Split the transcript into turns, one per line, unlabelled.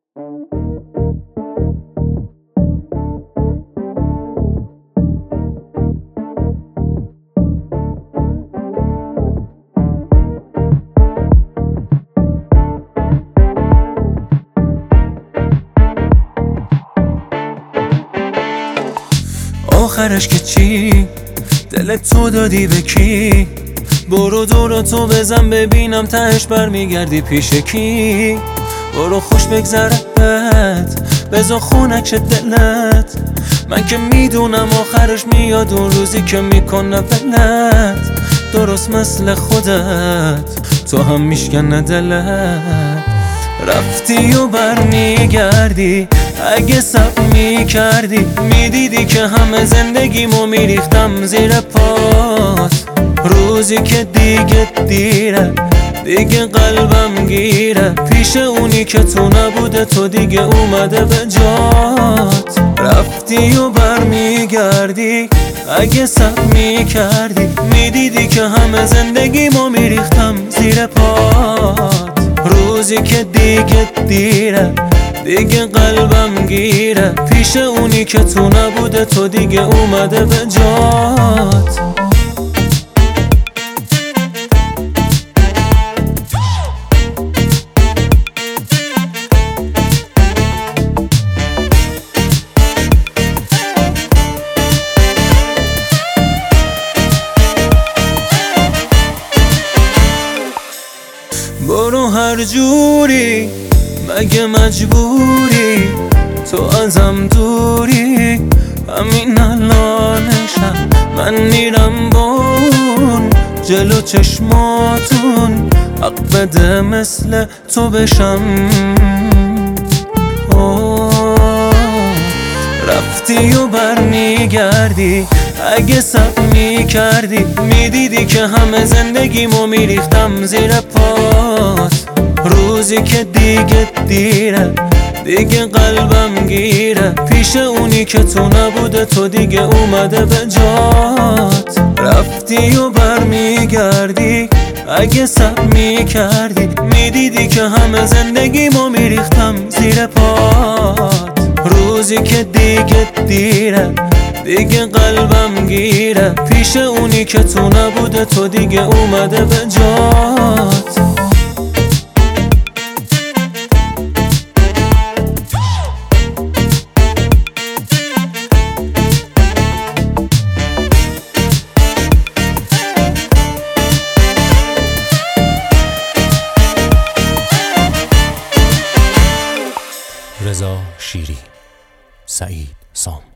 آخرش که چی؟ دلت تو دادی به کی؟ برو دورا تو بزن ببینم تهش برمیگردی پیش کی؟ برو خوش بگذرت بذار خونک دلت، من که میدونم آخرش میاد اون روزی که میکنه ولت، درست مثل خودت تو هم میشکنه دلت. رفتی و برمیگردی، اگه صبر میکردی میدیدی که همه زندگیمو میریختم زیر پات. روزی که دیگه دیره، دیگه قلبم گیره، پیش اونی که تو نبوده تو دیگه اومده به جات. رفتی و برمیگردی، اگه صبر میکردی میدیدی که همه زندگیمو میریختم زیر پات. روزی که دیگه دیره، دیگه قلبم گیره، پیش اونی که تو نبوده تو دیگه اومده به جات. برو هر جوری، مگه مجبوری؟ تو ازم دوری، همین الانشم من میرم بون جلو چشماتون، حق بده مثل تو بشم. رفتی و برمیگردی، اگه صبر میکردی میدیدی که همه زندگیمو میریختم زیر پات. روزی که دیگه دیره، دیگه قلبم گیره، پیش اونی که تو نبوده تو دیگه اومده به جات. رفتی و برمیگردی، اگه صبر میکردی میدیدی که همه زندگیمو میریختم زیر پات. روزی که دیگه دیره، دیگه قلبم گیره، پیش اونی که تو نبوده تو دیگه اومده به جات.
رضا شیری، سعید سام.